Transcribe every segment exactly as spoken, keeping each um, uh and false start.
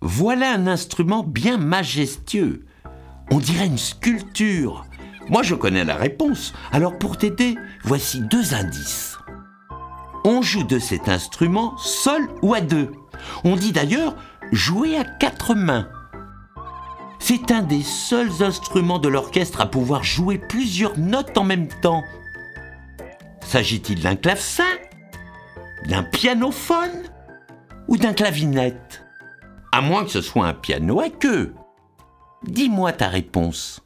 Voilà un instrument bien majestueux. On dirait une sculpture. Moi, je connais la réponse. Alors, pour t'aider, voici deux indices. On joue de cet instrument seul ou à deux. On dit d'ailleurs jouer à quatre mains. C'est un des seuls instruments de l'orchestre à pouvoir jouer plusieurs notes en même temps. S'agit-il d'un clavecin, d'un pianophone ou d'un clavinette? À moins que ce soit un piano à queue. Dis-moi ta réponse.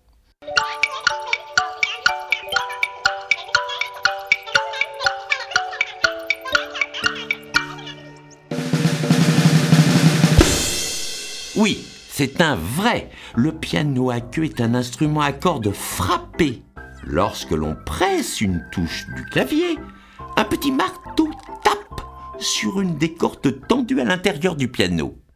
Oui, c'est un vrai. Le piano à queue est un instrument à cordes frappées. Lorsque l'on presse une touche du clavier, un petit marteau tape sur une des cordes tendues à l'intérieur du piano.